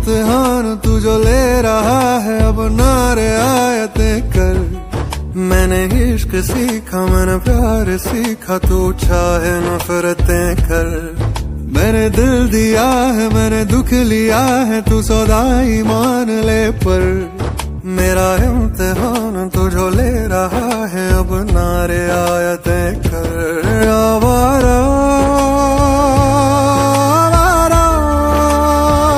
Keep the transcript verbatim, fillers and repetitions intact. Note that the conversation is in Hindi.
इम्तिहान तू जो ले रहा है, अब नारे आयतें कर। मैंने इश्क सीखा, मैंने प्यार सीखा, तू चाहे नफरतें कर। मैंने दिल दिया है, मैंने दुख लिया है, तू सौदाई मान ले। पर मेरा इम्तिहान तू जो ले रहा है, अब नारे आयतें कर। आवारा